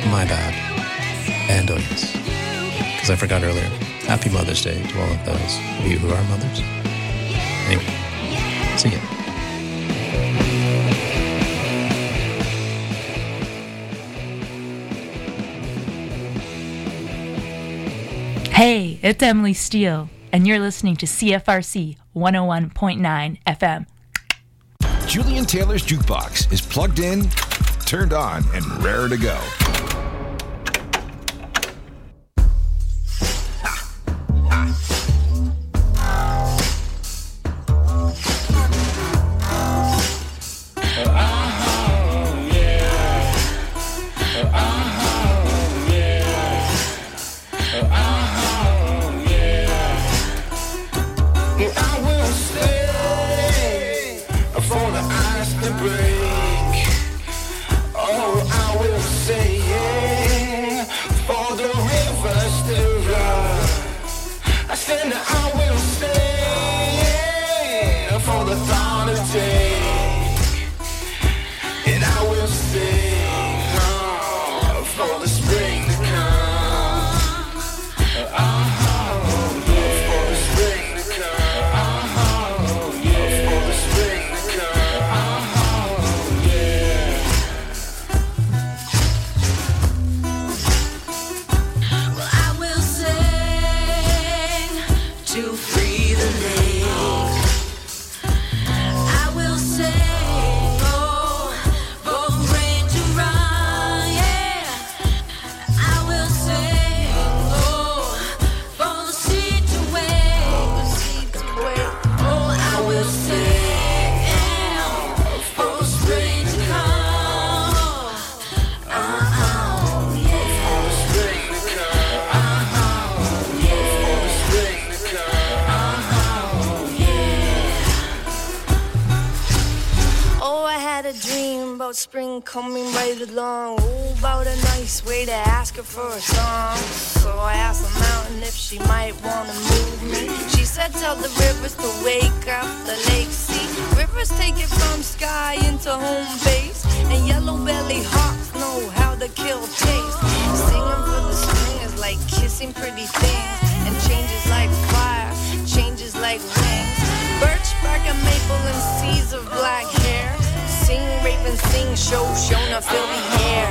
My bad. And oh yes, because I forgot earlier, happy Mother's Day to all of those of you who are mothers. Anyway, see ya. Hey, it's Emily Steele, and you're listening to CFRC 101.9 FM. Julian Taylor's Jukebox is plugged in, turned on, and raring to go. Spring coming right along. Oh, about a nice way to ask her for a song. So I asked the mountain if she might want to move me. She said tell the rivers to wake up the lake. See, rivers take it from sky into home base, and yellow belly hawks know how to kill taste. Singing for the spring is like kissing pretty things, and changes like fire, changes like wings. Birch bark and maple and seas of black hair. Sing, raven, sing, show, Shona, fill the air.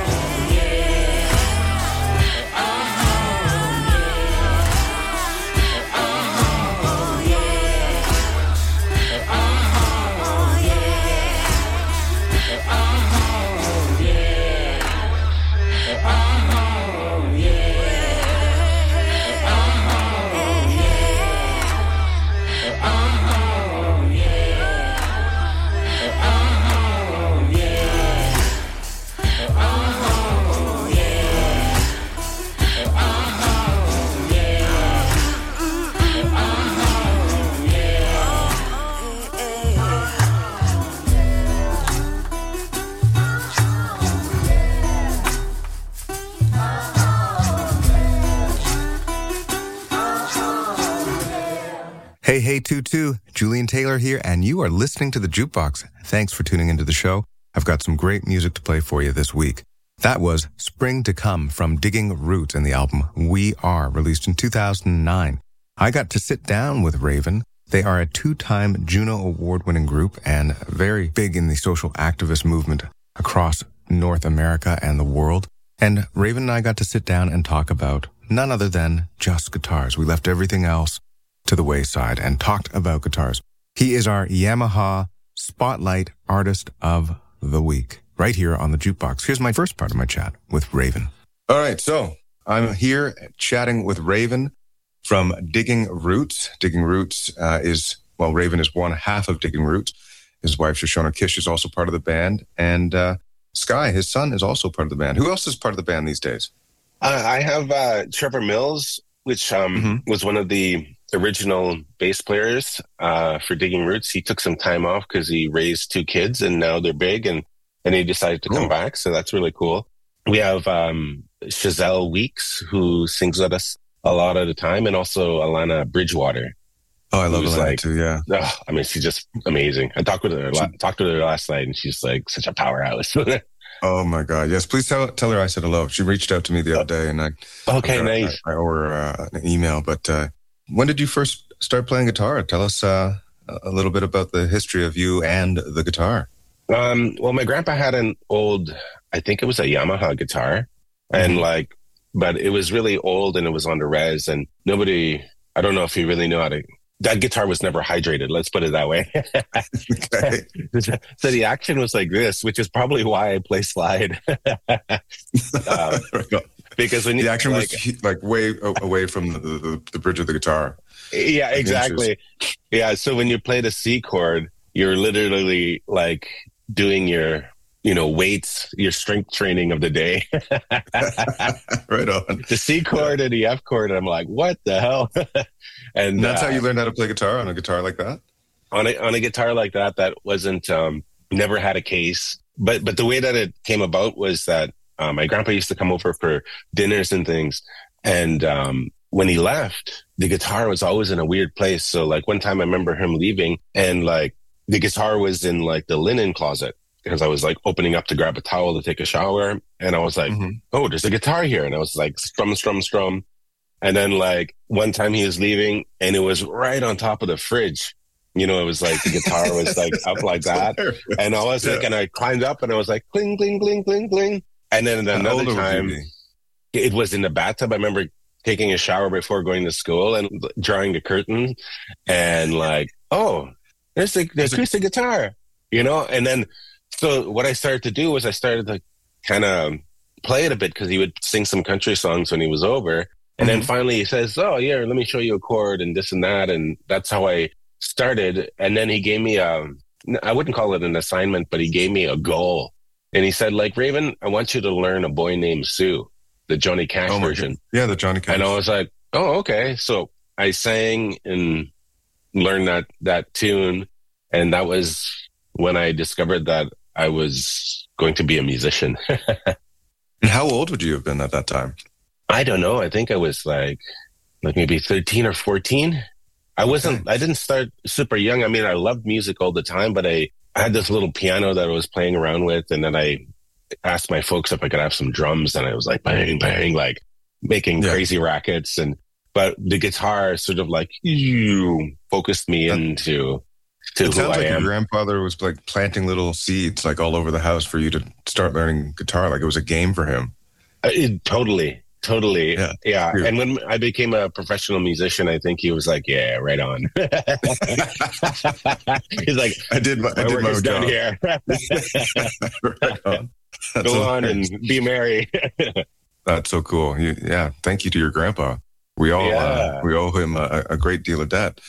Hey, Tutu, Julian Taylor here, and you are listening to The Jukebox. Thanks for tuning into the show. I've got some great music to play for you this week. That was Spring to Come from Digging Roots and the album We Are, released in 2009. I got to sit down with Raven. They are a 2-time Juno Award-winning group and very big in the social activist movement across North America and the world. And Raven and I got to sit down and talk about none other than just guitars. We left everything else to the wayside and talked about guitars. He is our Yamaha Spotlight Artist of the Week, right here on the Jukebox. Here's my first part of my chat with Raven. All right, so I'm here chatting with Raven from Digging Roots. Digging Roots Raven is one half of Digging Roots. His wife, Shoshona Kish, is also part of the band. And Sky, his son, is also part of the band. Who else is part of the band these days? I have Trevor Mills, which was one of the original bass players for Digging Roots. He took some time off because he raised 2 kids, and now they're big, and he decided to come back. So that's really cool. We have Chazelle Weeks, who sings with us a lot of the time, and also Alana Bridgewater. Oh, I love Alana too, yeah. Oh, I mean, she's just amazing. I talked to her last night, and she's like such a powerhouse. Oh my God! Yes, please tell her I said hello. She reached out to me the other day, and nice. I owe her an email. But when did you first start playing guitar? Tell us a little bit about the history of you and the guitar. Well, my grandpa had an old, I think it was a Yamaha guitar, and but it was really old and it was on the res, and I don't know if he really knew how to. That guitar was never hydrated. Let's put it that way. Okay. So the action was like this, which is probably why I play slide. Because when the action was like way away from the bridge of the guitar. Yeah, exactly. Yeah. So when you play the C chord, you're literally like doing your, weights, your strength training of the day. Right on. The C chord and the F chord. I'm like, what the hell? And that's how you learned how to play guitar, on a guitar like that? On a guitar like that wasn't, never had a case. But the way that it came about was that my grandpa used to come over for dinners and things. And when he left, the guitar was always in a weird place. So like one time I remember him leaving, and like the guitar was in like the linen closet, because I was like opening up to grab a towel to take a shower. And I was like, oh, there's a guitar here. And I was like, strum. And then like one time he was leaving and it was right on top of the fridge. It was like the guitar was like up like that. And I was like, and I climbed up and I was like, cling, cling, cling, cling, cling. And then another time it was in the bathtub. I remember taking a shower before going to school and drawing the curtain and like, oh, there's the acoustic guitar, And then, so what I started to do was I started to kind of play it a bit, because he would sing some country songs when he was over. And then finally he says, oh, yeah, let me show you a chord and this and that. And that's how I started. And then he gave me I wouldn't call it an assignment, but he gave me a goal. And he said, like, Raven, I want you to learn A Boy Named Sue, the Johnny Cash version. Yeah, the Johnny Cash. And I was like, oh, okay. So I sang and learned that tune. And that was when I discovered that I was going to be a musician. And how old would you have been at that time? I don't know. I think I was like maybe 13 or 14. I didn't start super young. I mean, I loved music all the time, but I had this little piano that I was playing around with. And then I asked my folks if I could have some drums, and I was like, bang, bang, like making crazy rackets. But the guitar sort of like focused me into who I am. It sounds like your grandfather was like planting little seeds like all over the house for you to start learning guitar. Like it was a game for him. Totally. Yeah. And when I became a professional musician, I think he was like, yeah, right on. He's like, I did my job down here. Right on. Go on and be merry. That's so cool. Thank you to your grandpa. We all we owe him a great deal of debt.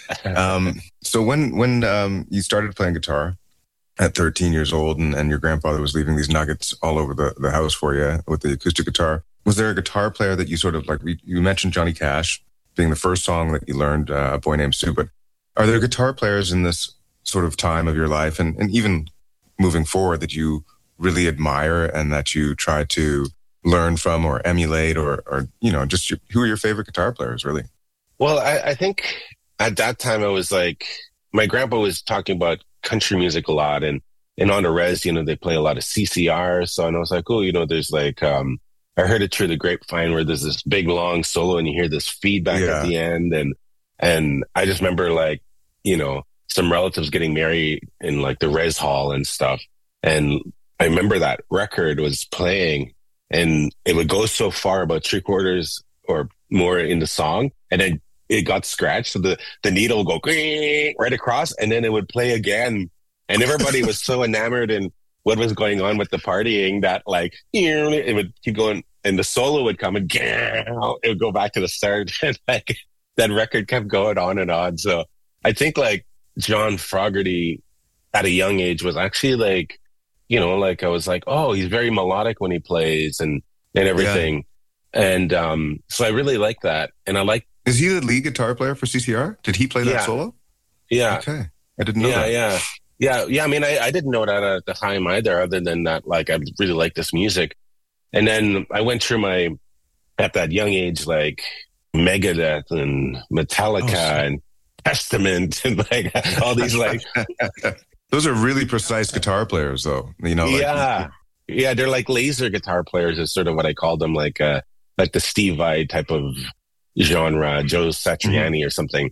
So when you started playing guitar at 13 years old, and your grandfather was leaving these nuggets all over the house for you with the acoustic guitar, was there a guitar player that you sort of like, you mentioned Johnny Cash being the first song that you learned, A Boy Named Sue, but are there guitar players in this sort of time of your life and even moving forward that you really admire and that you try to learn from or emulate or just who are your favorite guitar players, really? Well, I think at that time I was like, my grandpa was talking about country music a lot, and on the res, they play a lot of CCR. So, and I was like, oh, there's like, I heard it through the grapevine where there's this big long solo and you hear this feedback at the end. And I just remember like, some relatives getting married in like the res hall and stuff. And I remember that record was playing and it would go so far, about 3/4 or more in the song. And then it got scratched. So the needle would go right across, and then it would play again. And everybody was so enamored in what was going on with the partying that like, it would keep going, and the solo would come and it would go back to the start. And like that record kept going on and on. So I think like John Fogerty at a young age was actually like, like I was like, oh, he's very melodic when he plays and everything. Yeah. And so I really like that. And I like. Is he the lead guitar player for CCR? Did he play that solo? Yeah. Okay. I didn't know that. Yeah. I mean, I didn't know that at the time either, other than that, like, I really like this music. And then I went through at that young age, like Megadeth and Metallica and Testament and like all these like. Those are really precise guitar players though, Yeah. they're like laser guitar players is sort of what I call them, like the Steve Vai type of genre, Joe Satriani or something.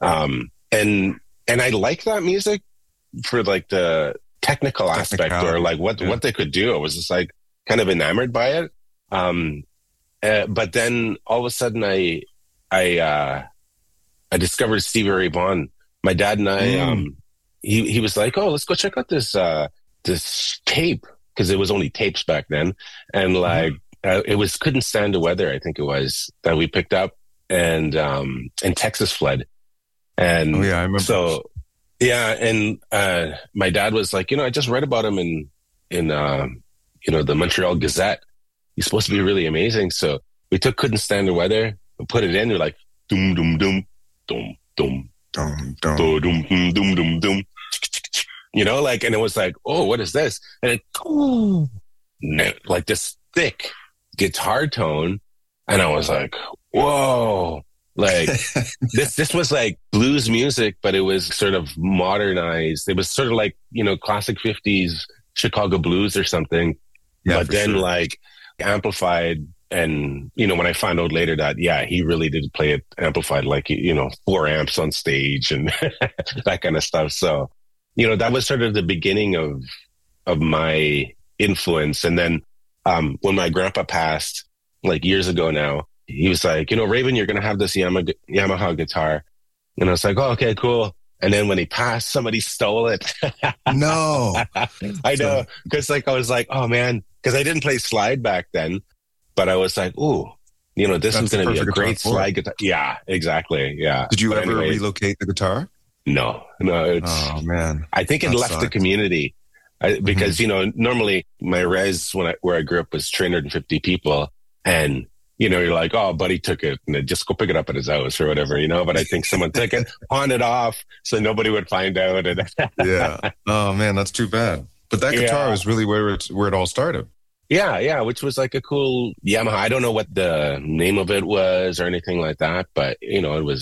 And I like that music for like the technical aspect or like what they could do. I was just like kind of enamored by it. But then all of a sudden I discovered Stevie Ray Vaughan. My dad and I, he was like, oh, let's go check out this tape, because it was only tapes back then. And like, it was Couldn't Stand the Weather, I think it was, that we picked up, and Texas Flood. And I remember. So, and my dad was like, I just read about him in the Montreal Gazette. He's supposed to be really amazing. So we took Couldn't Stand the Weather and put it in. We're like, doom, doom, doom, doom, doom, doom, doom, doom, doom, doom, doom. And it was like, oh, what is this? And it, like this thick guitar tone. And I was like, whoa, like this was like blues music, but it was sort of modernized. It was sort of like, classic 50s Chicago blues or something. Yeah, but then like amplified. And, when I found out later that, he really did play it amplified, like, 4 amps on stage and that kind of stuff. So, that was sort of the beginning of my influence. And then when my grandpa passed, like years ago now, he was like, Raven, you're going to have this Yamaha guitar. And I was like, oh, okay, cool. And then when he passed, somebody stole it. No. I know. Because I was like, oh, man, because I didn't play slide back then. But I was like, ooh, this is going to be a great slide guitar. Yeah, exactly. Yeah. Did you ever relocate the guitar? No. Oh man, I think it left the community because normally my res where I grew up was 350 people, and you're like, oh, buddy took it, and just go pick it up at his house or whatever, But I think someone took it, pawned it off, so nobody would find out. Yeah. Oh man, that's too bad. But that guitar was really where it all started. Yeah, which was like a cool Yamaha. I don't know what the name of it was or anything like that, but it was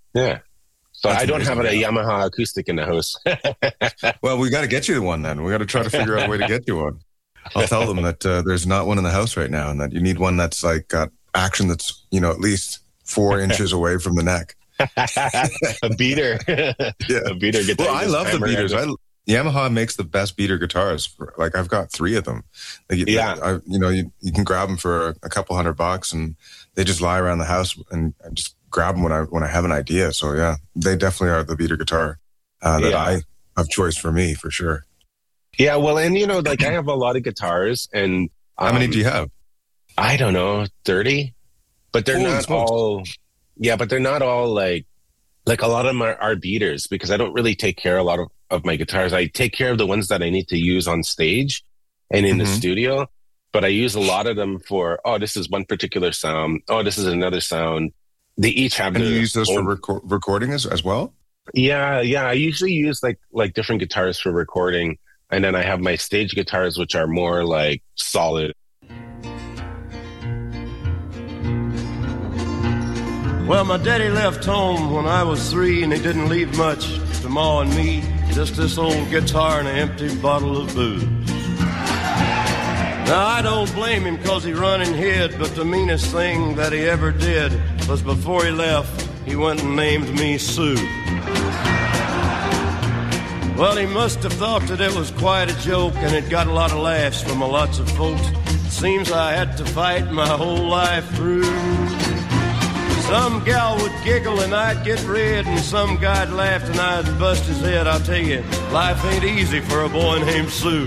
So that's I don't have a Yamaha acoustic in the house. Well, we got to get you one then. We got to try to figure out a way to get you one. I'll tell them that there's not one in the house right now, and that you need one that's like got action that's at least 4 inches away from the neck. A beater. Yeah, a beater guitar. Well, I love the beaters. Yamaha makes the best beater guitars. Like I've got 3 of them. You can grab them for a couple $100, and they just lie around the house, and I just grab them when I have an idea. So yeah, they definitely are the beater guitar that I have choice for me for sure. Yeah, well, and like I have a lot of guitars, and how many do you have? I don't know, 30, but they're not all. Yeah, but they're not all like a lot of them are beaters, because I don't really take care of a lot of my guitars. I take care of the ones that I need to use on stage and in the studio, but I use a lot of them for, this is one particular sound. Oh, this is another sound. They each have and you use those for recording as well? Yeah. I usually use like different guitars for recording, and then I have my stage guitars, which are more like solid. Well, my daddy left home when I was 3, and he didn't leave much to Ma and me, just this old guitar and an empty bottle of booze. Now, I don't blame him 'cause he run and hid, but the meanest thing that he ever did was before he left, he went and named me Sue. Well, he must have thought that it was quite a joke, and it got a lot of laughs from lots of folks. Seems I had to fight my whole life through. Some gal would giggle and I'd get red, and some guy'd laugh and I'd bust his head. I'll tell you, life ain't easy for a boy named Sue.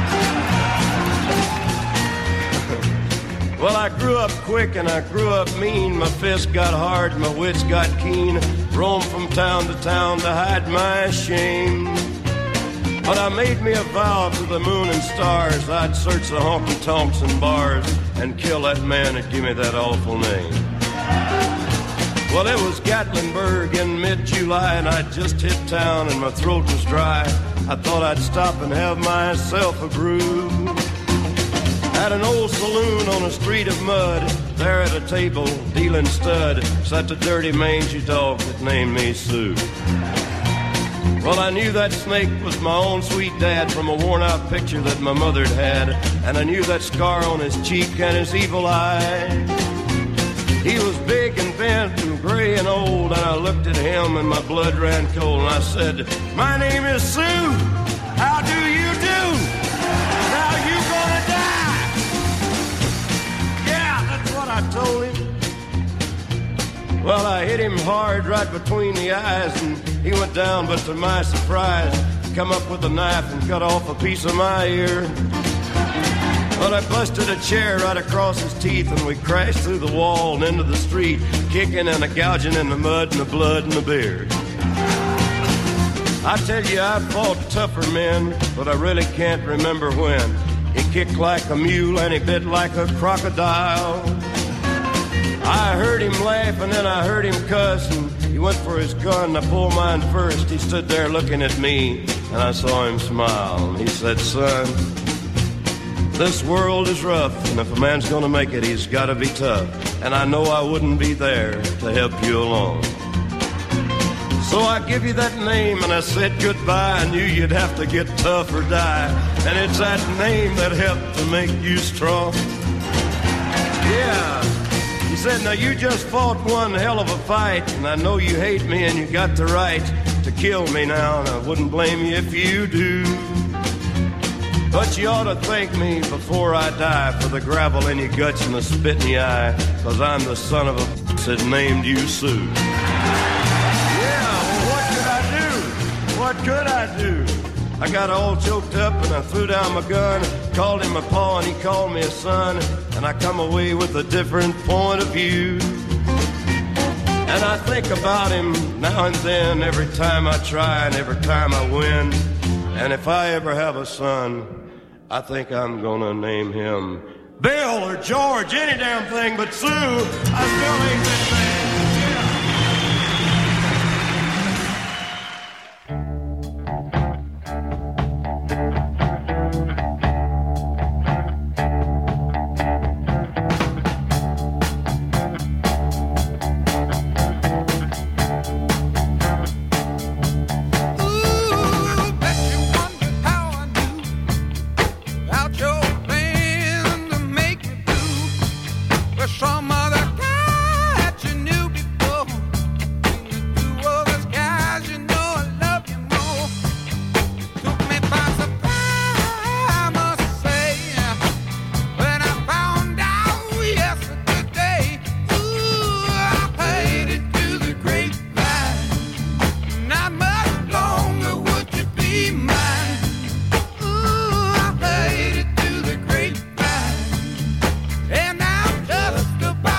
Well, I grew up quick and I grew up mean. My fists got hard, my wits got keen. Roamed from town to town to hide my shame. But I made me a vow to the moon and stars, I'd search the honky-tonks and bars and kill that man that gave me that awful name. Well, it was Gatlinburg in mid-July, and I'd just hit town and my throat was dry. I thought I'd stop and have myself a brew. At an old saloon on a street of mud, there at a table, dealing stud, sat the dirty mangy dog that named me Sue. Well, I knew that snake was my own sweet dad from a worn-out picture that my mother'd had, and I knew that scar on his cheek and his evil eye. He was big and bent and gray and old, and I looked at him and my blood ran cold, and I said, "My name is Sue. How do you do? Now you gonna die." Yeah, that's what I told him. Well, I hit him hard right between the eyes, and he went down, but to my surprise, come up with a knife and cut off a piece of my ear. Well, I busted a chair right across his teeth, and we crashed through the wall and into the street, kicking and gouging in the mud and the blood and the beer. I tell you, I fought tougher men, but I really can't remember when. He kicked like a mule and he bit like a crocodile. I heard him laugh and then I heard him cuss, and he went for his gun. I pulled mine first. He stood there looking at me, and I saw him smile. And he said, "Son, this world is rough, and if a man's gonna make it, he's gotta be tough. And I know I wouldn't be there to help you along. So I give you that name, and I said goodbye. I knew you'd have to get tough or die, and it's that name that helped to make you strong." Yeah. He said, "Now you just fought one hell of a fight, and I know you hate me and you got the right to kill me now, and I wouldn't blame you if you do. But you ought to thank me before I die for the gravel in your guts and the spit in your eye, 'cause I'm the son of a that named you Sue." Yeah, well, what could I do? What could I do? I got all choked up and I threw down my gun, called him a pa and he called me a son, and I come away with a different point of view. And I think about him now and then, every time I try and every time I win. And if I ever have a son, I think I'm gonna name him Bill or George, any damn thing but Sue. I still hate this thing. Some other guy that you knew before. goodbye.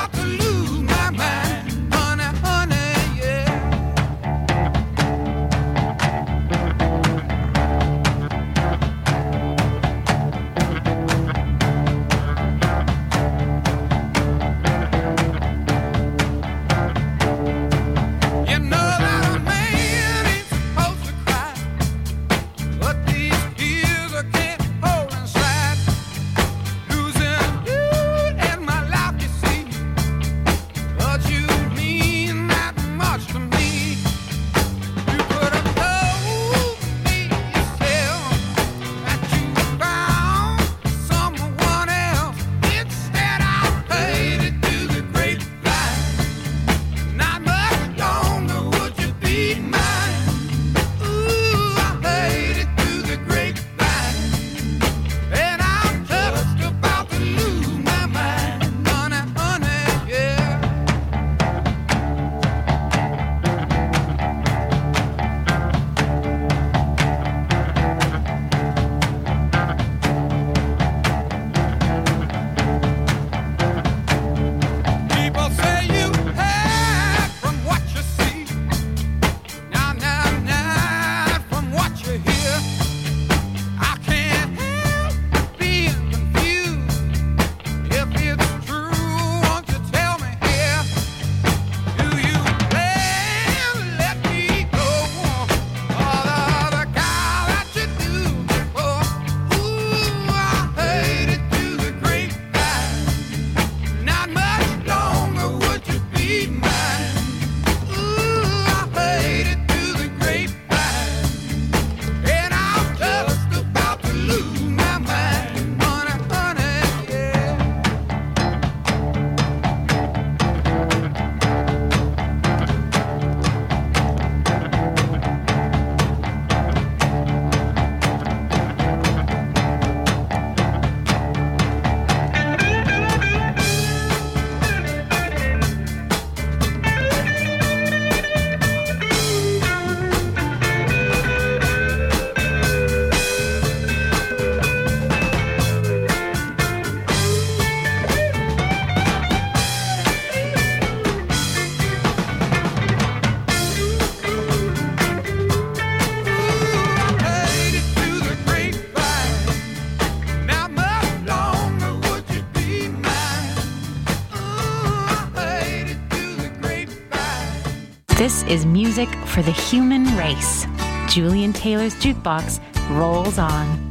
This is music for the human race. Julian Taylor's Jukebox rolls on.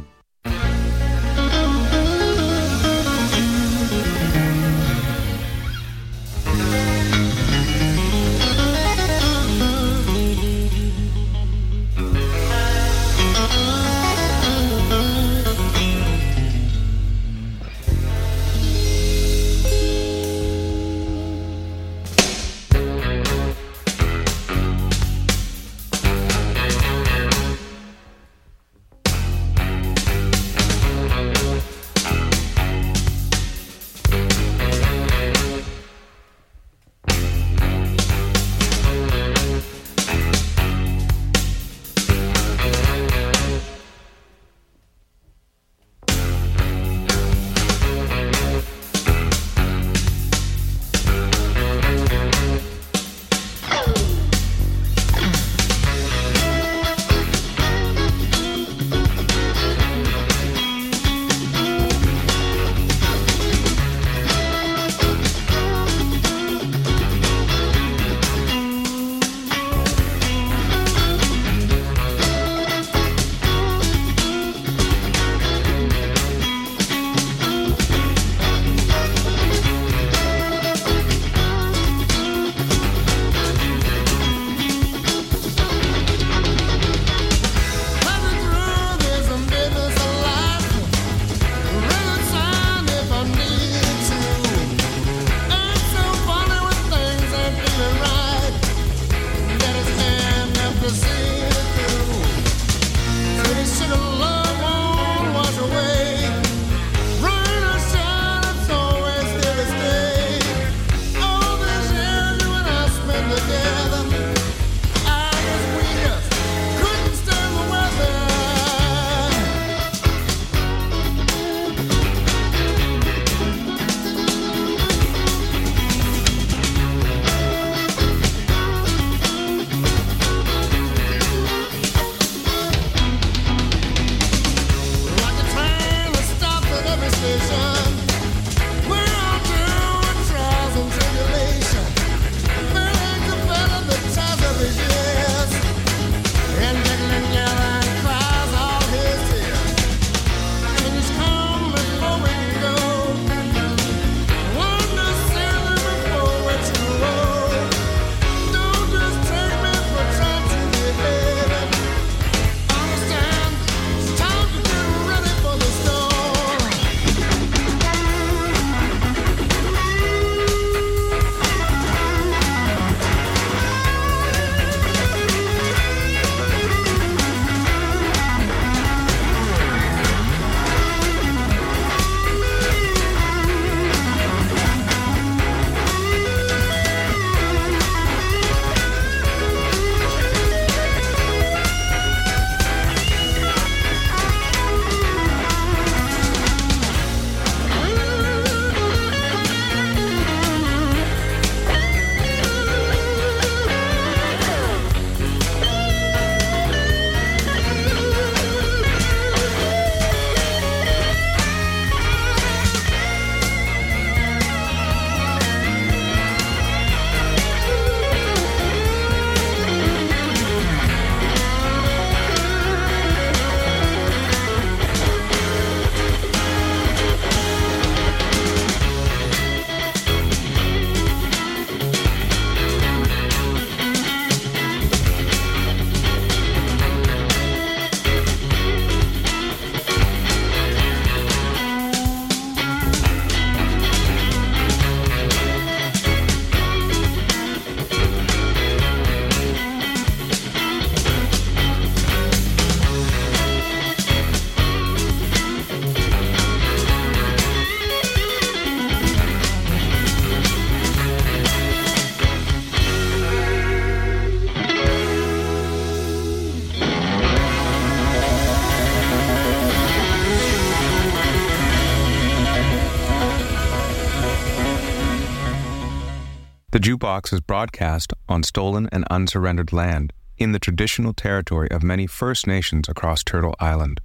The Jukebox is broadcast on stolen and unsurrendered land in the traditional territory of many First Nations across Turtle Island.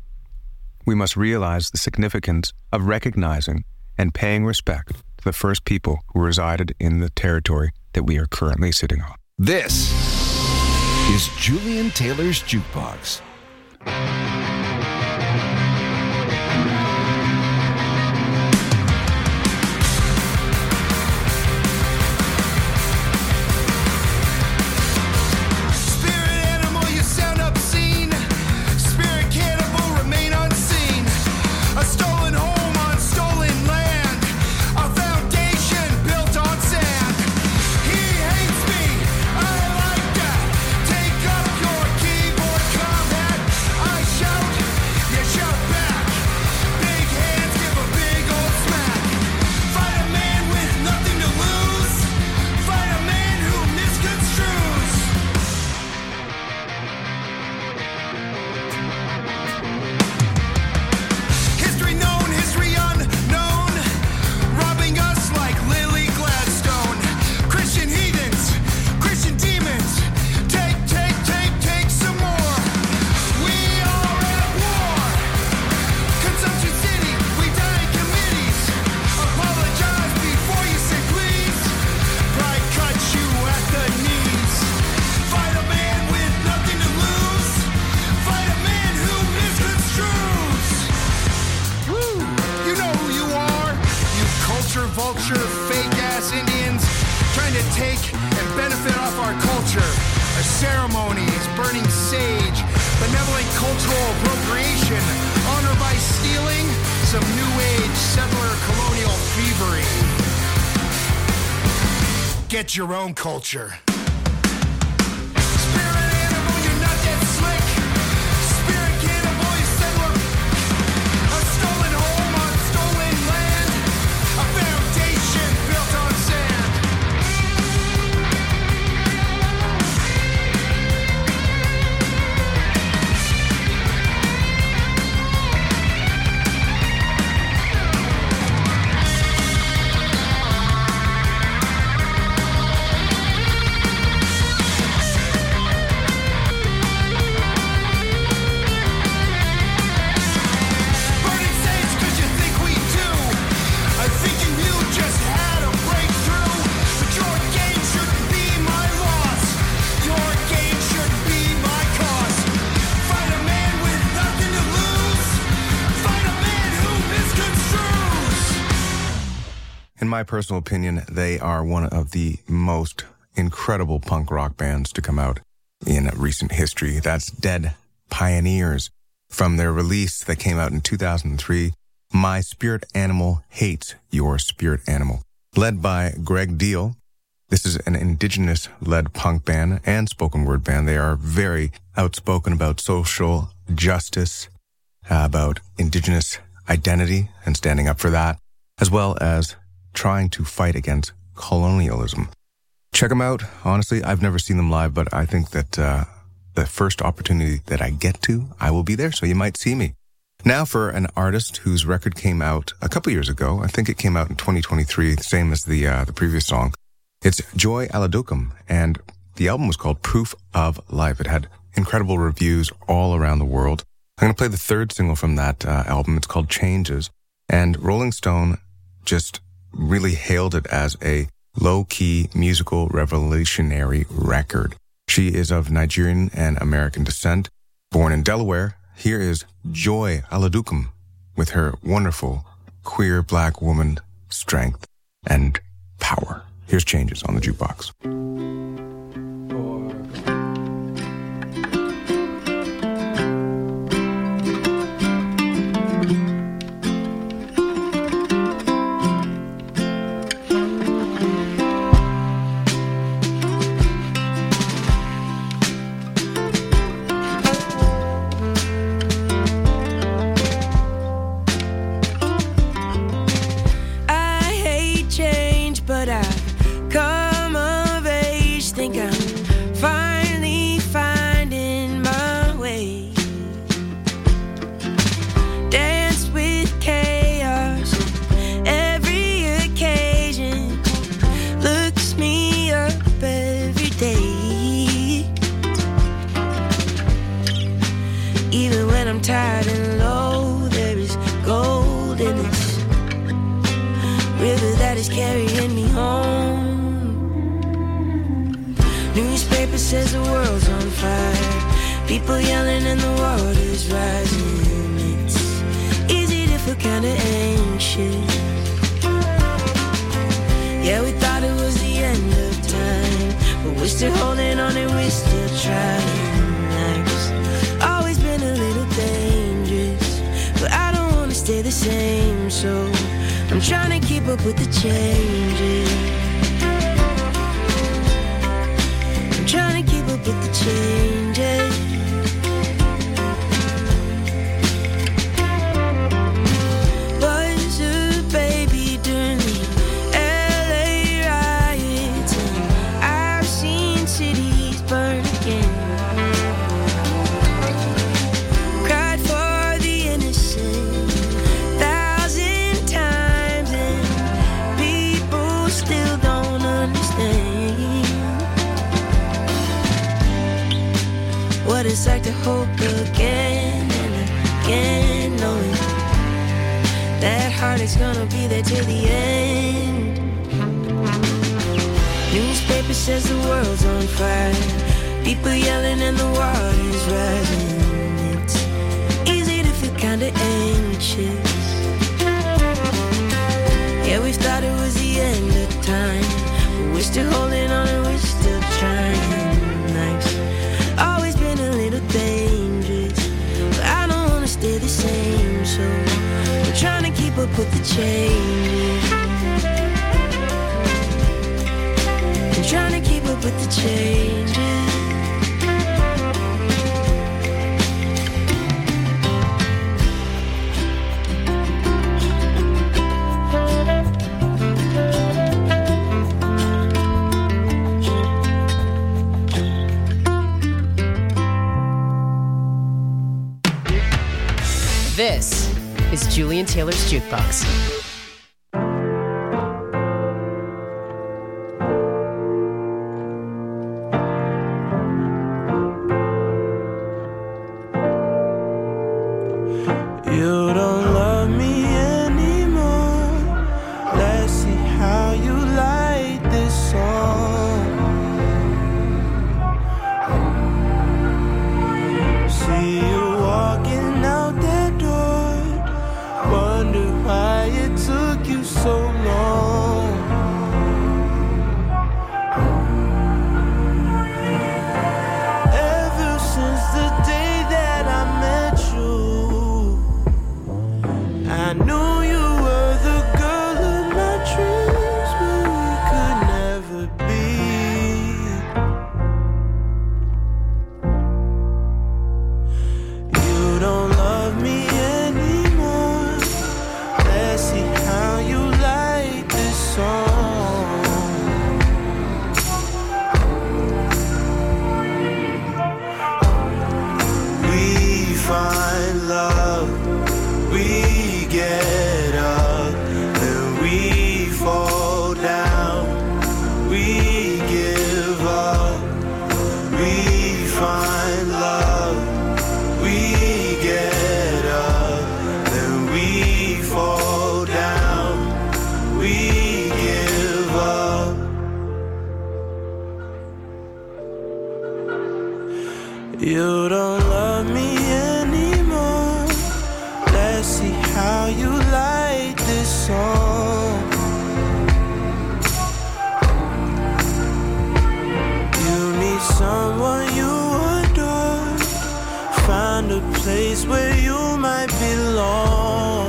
We must realize the significance of recognizing and paying respect to the first people who resided in the territory that we are currently sitting on. This is Julian Taylor's Jukebox. Get your own culture. In my personal opinion, they are one of the most incredible punk rock bands to come out in recent history. That's Dead Pioneers. From their release that came out in 2003, My Spirit Animal Hates Your Spirit Animal. Led by Greg Deal. This is an indigenous-led punk band and spoken word band. They are very outspoken about social justice, about indigenous identity and standing up for that, as well as trying to fight against colonialism. Check them out. Honestly, I've never seen them live, but I think that the first opportunity that I get to, I will be there, so you might see me. Now for an artist whose record came out a couple years ago. I think it came out in 2023, same as the previous song. It's Joy Aladukum, and the album was called Proof of Life. It had incredible reviews all around the world. I'm going to play the third single from that album. It's called Changes, and Rolling Stone just really hailed it as a low-key musical revolutionary record. She is of Nigerian and American descent, born in Delaware. Here is Joy Aladukum with her wonderful queer black woman strength and power. Here's Changes on the Jukebox. New says the world's on fire. People yelling and the water's rising. It's easy to feel kinda anxious. Yeah, we thought it was the end of time, but we're still holding on and we're still trying. Life's always been a little dangerous, but I don't wanna stay the same, so I'm trying to keep up with the changes. I'm trying to keep up with the changes. Was a baby during the LA riots, and I've seen cities burn again. Cried for the innocent 1,000 times, and people still don't understand what it's like to hope again and again, knowing that heartache's gonna be there till the end. Newspaper says the world's on fire. People yelling and the water's rising. It's easy to feel kinda anxious. Yeah, we thought it was the end of time, but we're still holding on and we're still trying. Life's always been a little dangerous, but I don't wanna stay the same, so I'm trying to keep up with the changes. I'm trying to keep up with the changes. This is Julian Taylor's Jukebox. You don't love me anymore. Let's see how you like this song. See you walking out that door. Wonder why it took you so long. Ever since the day that I met you, I knew you were the girl of my dreams, but we could never be. You don't love me anymore. Let's see how you like this song. We find love, we get up, and we fall down, we give up. We find love, we get up, and we fall down, we give up. You don't love me anymore. Let's see how you like this song. You meet someone you adore. Find a place where you might belong.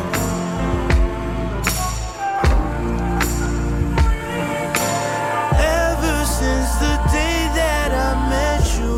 Ever since the day that I met you,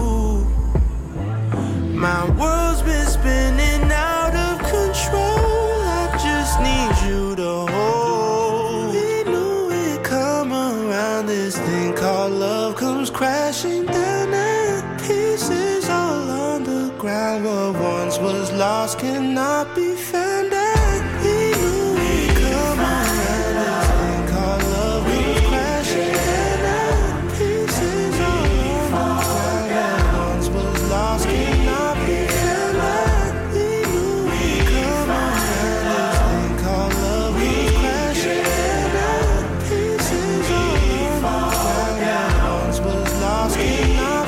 my world's been spinning out of control. I just need you to hold. We knew it'd come around. This thing called love comes crashing down and pieces all on the ground. What once was lost cannot be found. And we knew it'd come around. This thing called love comes crashing down and pieces all on the ground. What once was lost cannot be found. And we knew it'd come around. This thing called love comes crashing down and pieces all on the ground. What once was lost cannot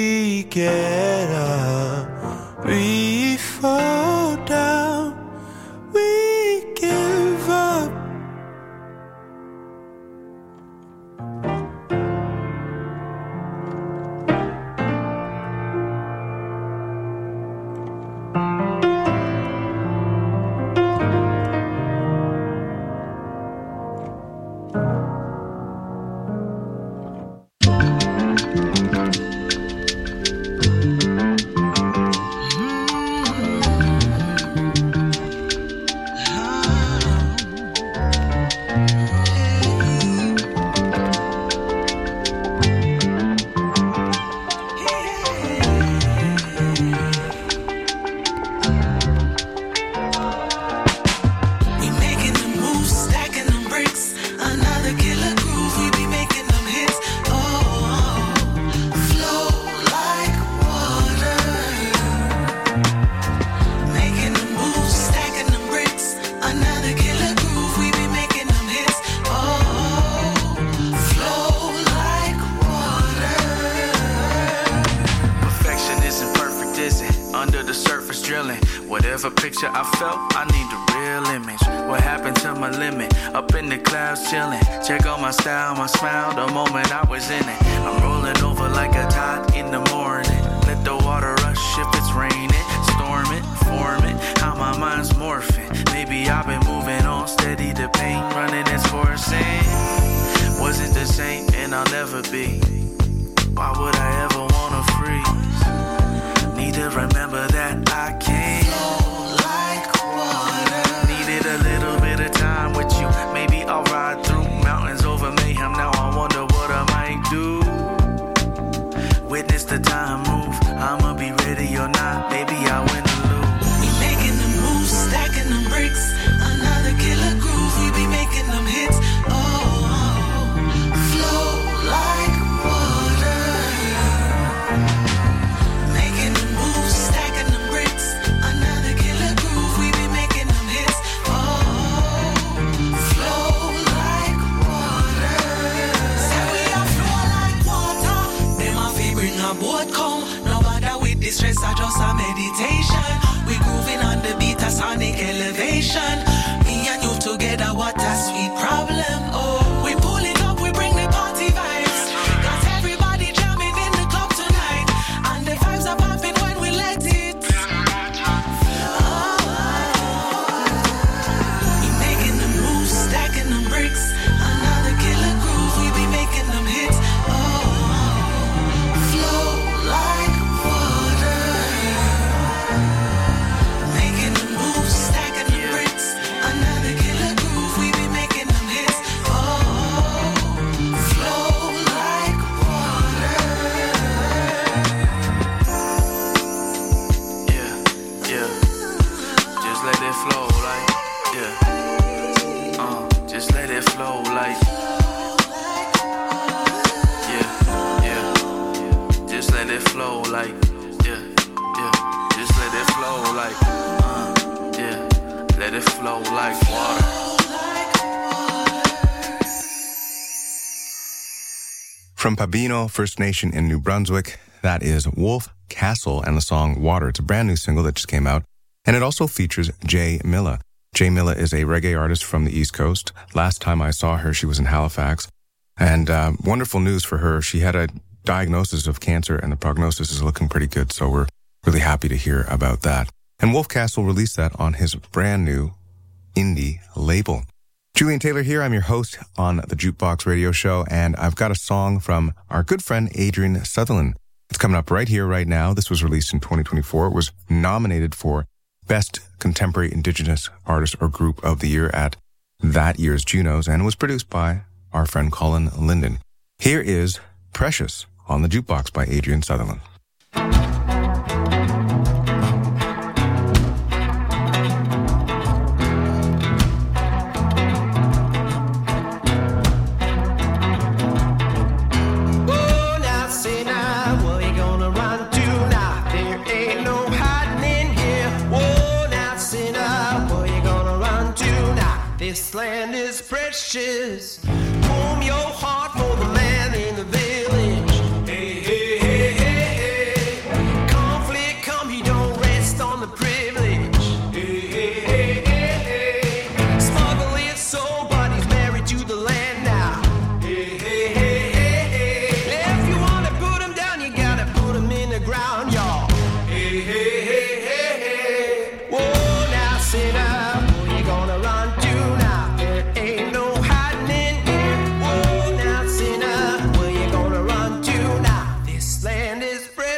we get up, we fall down, we give up. From Pabino First Nation in New Brunswick, that is Wolf Castle and the song Water. It's a brand new single that just came out, and it also features Jay Milla. Jay Milla is a reggae artist from the East Coast. Last time I saw her, she was in Halifax, and wonderful news for her. She had a diagnosis of cancer, and the prognosis is looking pretty good, so we're really happy to hear about that. And Wolf Castle released that on his brand new indie label. Julian Taylor here. I'm your host on the Jukebox Radio Show, and I've got a song from our good friend Adrian Sutherland. It's coming up right here, right now. This was released in 2024. It was nominated for Best Contemporary Indigenous Artist or Group of the Year at that year's Junos, and it was produced by our friend Colin Linden. Here is Precious on the Jukebox by Adrian Sutherland. This land is precious. Home your heart for the man in the village. Hey, hey, hey, hey, hey.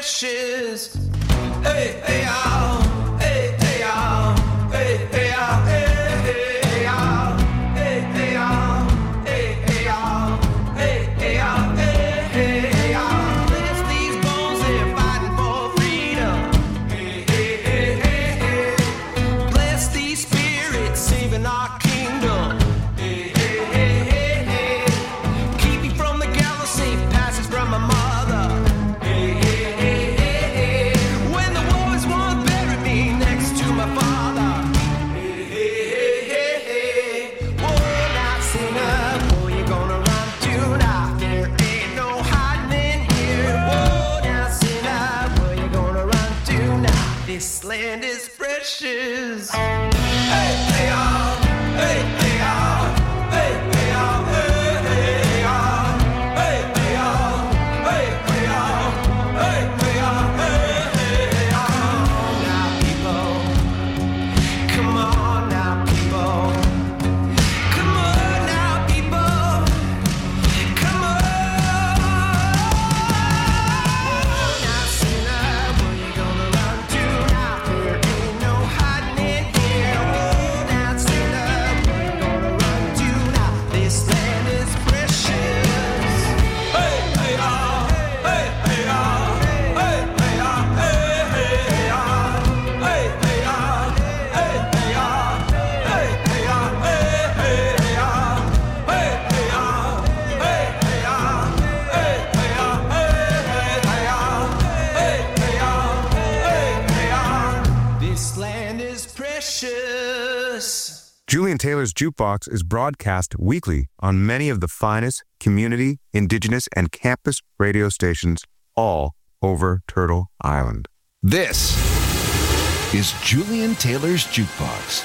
precious. Hey, hey, oh, hey, hey, oh, hey, hey, oh, hey, hey, oh, hey, hey, oh, hey, hey, oh, hey, hey, oh, hey, hey, oh. Bless these bones, they're fighting for freedom. Hey, hey, hey, hey, hey. Bless these spirits, saving our kingdom. Hey, hey, hey, hey, hey. Keep me from the gallows, safe passage from my mother. Hey, hey, hey, hey, hey. When the war is won, bury me next to my father. Hey, hey, hey, hey, hey. Whoa, now sinner, boy, you're gonna run to now. There ain't no hiding in here. Whoa, now sinner, boy, you're gonna run to now. This land is precious. Hey, hey, oh, hey, hey, oh, hey, hey, oh, hey, hey, oh, hey, hey, oh, hey, hey, oh, hey, hey, oh, hey, hey, oh. Now, people, come on now, people. Come on now, people. Come on. Now, sinner, where you gonna run to now? There ain't no hiding in here. Oh, now, sinner, where you gonna run to now? This land is precious. Hey, hey, oh, hey, hey, oh, hey, hey, oh, hey, hey, oh, hey, hey, oh, hey, hey, oh, hey, hey, oh, hey, hey, oh, hey, hey, oh, hey, hey, oh, hey, hey, oh, hey, hey, oh, hey, hey, oh. This land is precious. Julian Taylor's Jukebox is broadcast weekly on many of the finest community, indigenous, and campus radio stations all over Turtle Island. This is Julian Taylor's Jukebox.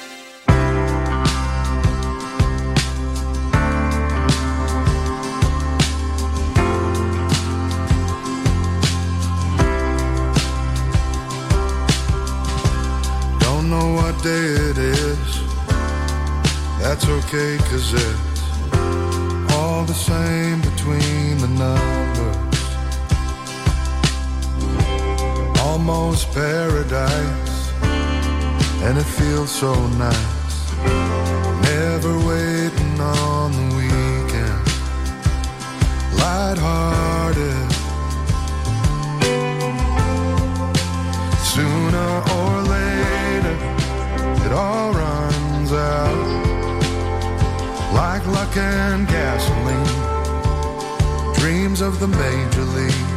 Don't know what day it is. That's okay, 'cause it's all the same between the numbers. Almost paradise, and it feels so nice. Never waiting on the weekend. Lighthearted. Sooner or later, it all runs out. Like luck and gasoline, dreams of the major league.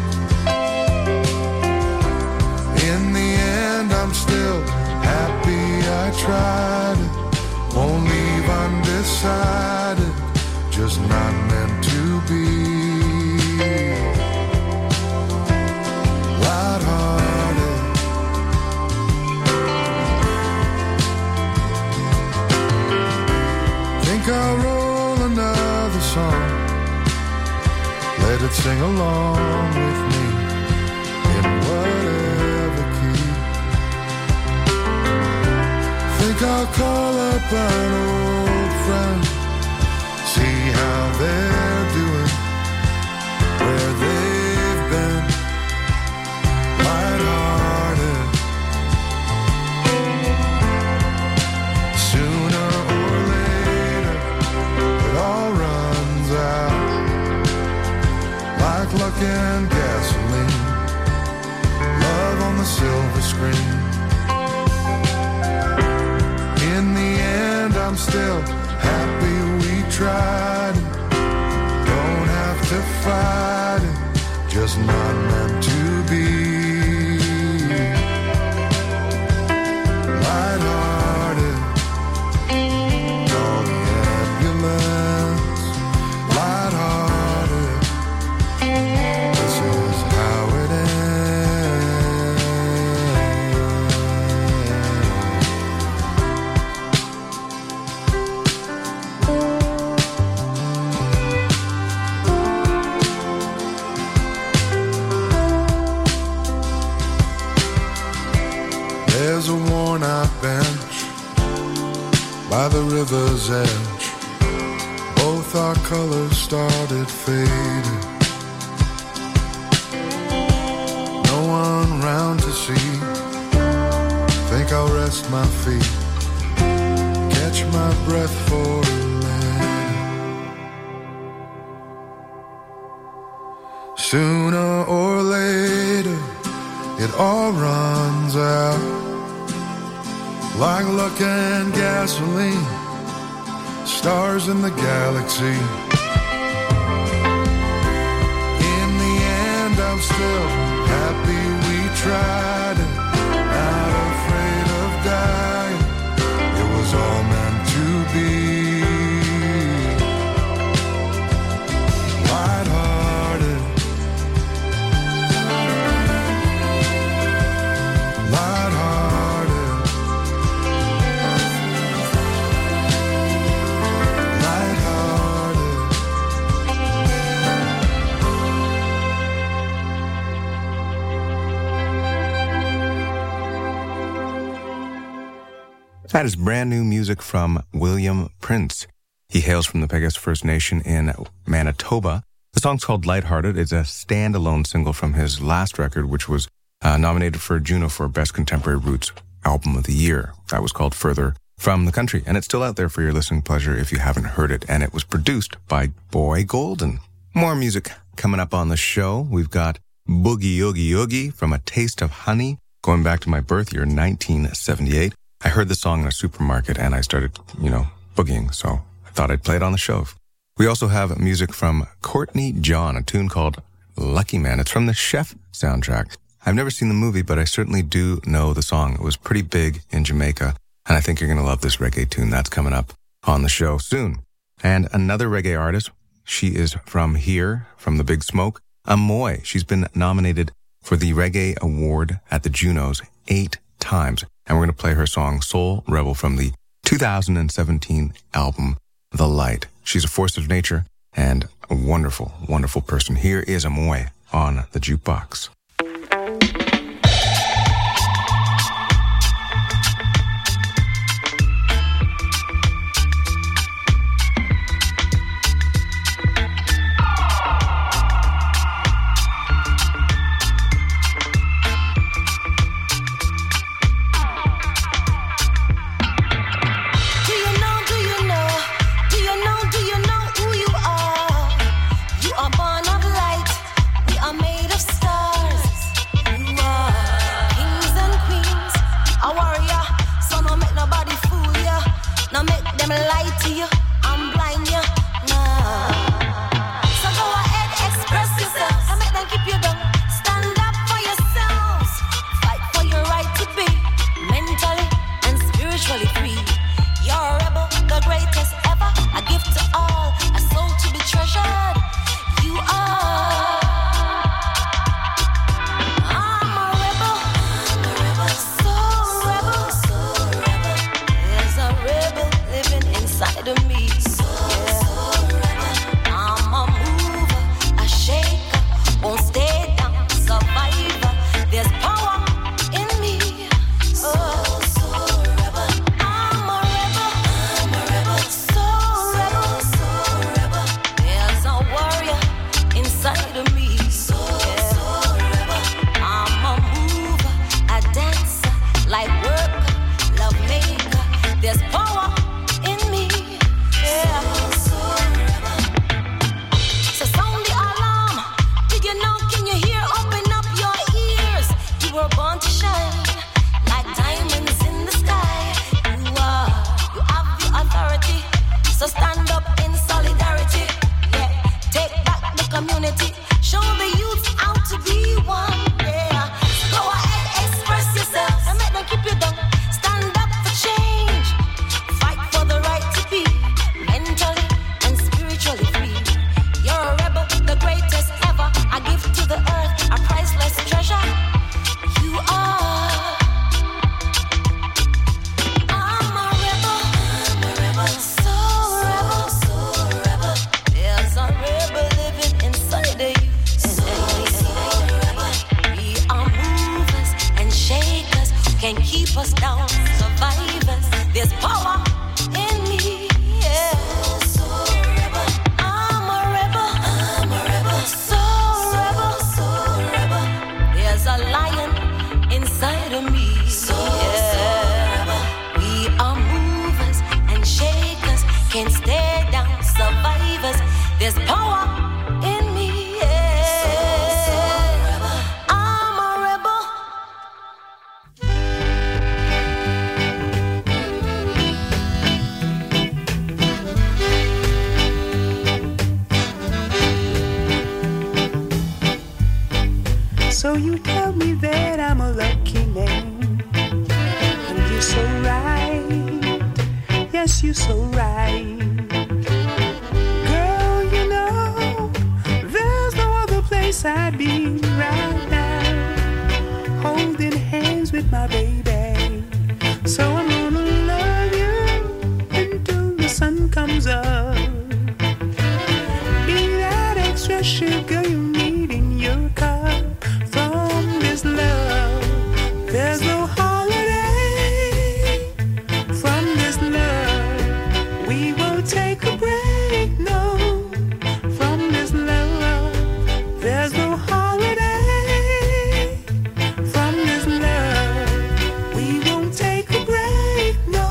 In the end, I'm still happy I tried it. Won't leave undecided, just not meant to be. Lighthearted. Think I'll roll another song. Let it sing along with me in whatever key. Think I'll call up an old friend, see how they're doing, where they've been. Lighthearted. Sooner or later, it all runs out. Like luck and gasoline, love on the silver screen. In the end, I'm still happy we tried it. Don't have to fight it, just not meant to be. Lighthearted. Call the ambulance. Lighthearted. This is how it ends. There's a worn-out bench by the river's edge. Both our colors started fading. No rest my feet, catch my breath for a minute. Sooner or later, it all runs out, like luck and gasoline, stars in the galaxy. In the end, I'm still happy we tried it, not afraid of dying. It was all meant to be. Lighthearted, lighthearted, lighthearted. That is brand new music from William Prince. He hails from the Peguis First Nation in Manitoba. The song's called Lighthearted. It's a standalone single from his last record, which was nominated for a Juno for Best Contemporary Roots Album of the Year. That was called Further From the Country. And it's still out there for your listening pleasure if you haven't heard it. And it was produced by Boy Golden. More music coming up on the show. We've got Boogie Oogie Oogie from A Taste of Honey, going back to my birth year, 1978. I heard the song in a supermarket and I started, boogieing, so I thought I'd play it on the show. We also have music from Courtney John, a tune called Lucky Man. It's from the Chef soundtrack. I've never seen the movie, but I certainly do know the song. It was pretty big in Jamaica, and I think you're going to love this reggae tune. That's coming up on the show soon. And another reggae artist, she is from here, from the Big Smoke, Amoy. She's been nominated for the Reggae Award at the Junos 8 times. And we're going to play her song Soul Rebel from the 2017 album The Light. She's a force of nature and a wonderful, wonderful person. Here is Amoy on the Jukebox. There's power in me, yeah. I'm a rebel. So you tell me that I'm a lucky man, and you're so right. Yes, you're so right. Girl, you know, there's no other place I'd be right now, holding hands with my baby. So I'm gonna love you until the sun comes up. Be that extra sugar you need in your cup. From this love, there's no holiday. From this love, we won't take a break, no. From this love, there's no holiday. From this love, we won't take a break, no.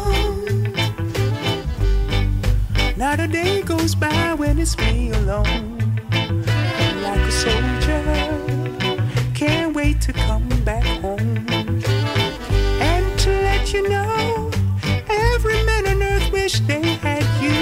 Not a day goes by when it's me alone. Like a soldier, can't wait to come back home. And to let you know, every man on earth wish they had you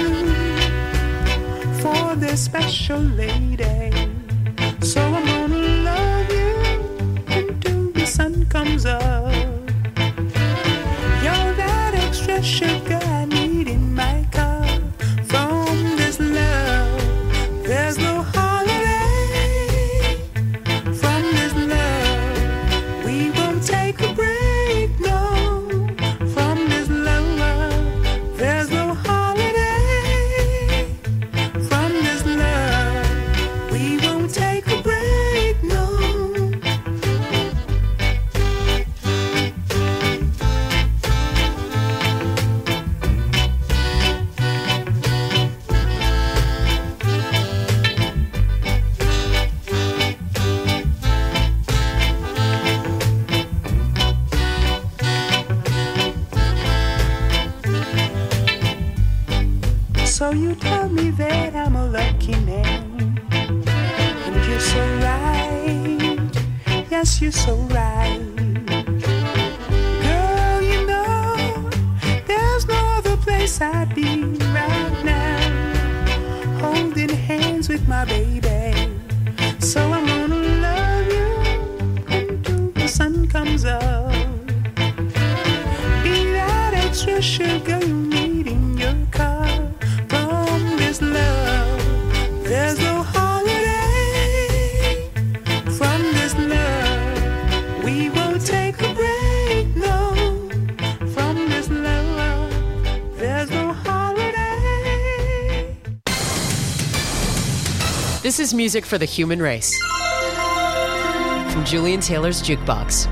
for their special lady. So I'm gonna love you until the sun comes up. You're that extra sugar I need in my cup. From this love, there's no holiday. From this love, we won't take a break, no. From this love, there's no holiday. From this love, we won't take a break, no. So you tell me that I'm a lucky man, and you're so right. Yes, you're so right. Girl, you know, there's no other place I'd be right now, holding hands with my baby. So I'm gonna love you until the sun comes up. Be that extra sugar you need in your cup. From this love, there's no holiday. From this love, we won't take a break, no. From this love, there's no holiday. This is music for the human race. From Julian Taylor's Jukebox.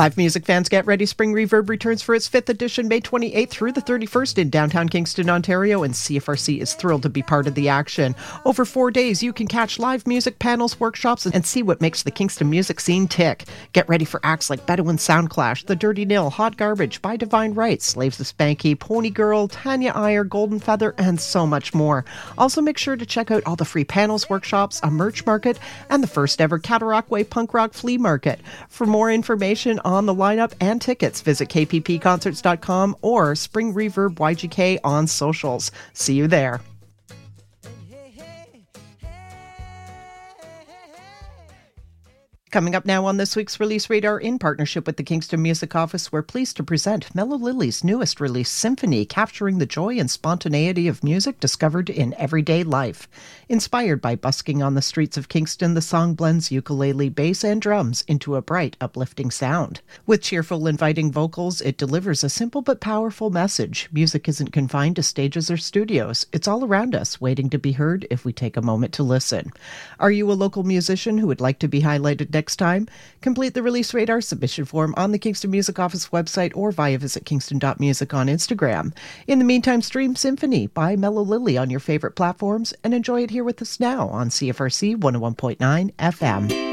Live music fans, get ready. Spring Reverb returns for its 5th edition May 28th through the 31st in downtown Kingston, Ontario, and CFRC is thrilled to be part of the action. Over 4 days, you can catch live music panels, workshops, and see what makes the Kingston music scene tick. Get ready for acts like Bedouin Soundclash, The Dirty Nil, Hot Garbage, By Divine Rights, Slaves of Spanky, Pony Girl, Tanya Iyer, Golden Feather, and so much more. Also, make sure to check out all the free panels, workshops, a merch market, and the first ever Cataraqui Punk Rock Flea Market. For more information on the lineup and tickets, visit kppconcerts.com or Spring Reverb YGK on socials. See you there. Coming up now on this week's Release Radar, in partnership with the Kingston Music Office, we're pleased to present Mellow Lily's newest release, Symphony, capturing the joy and spontaneity of music discovered in everyday life. Inspired by busking on the streets of Kingston, the song blends ukulele, bass, and drums into a bright, uplifting sound. With cheerful, inviting vocals, it delivers a simple but powerful message. Music isn't confined to stages or studios. It's all around us, waiting to be heard if we take a moment to listen. Are you a local musician who would like to be highlighted next time? Complete the Release Radar submission form on the Kingston Music Office website or via visit kingston.music on Instagram. In the meantime, stream Symphony by Mellow Lily on your favorite platforms and enjoy it here with us now on CFRC 101.9 FM.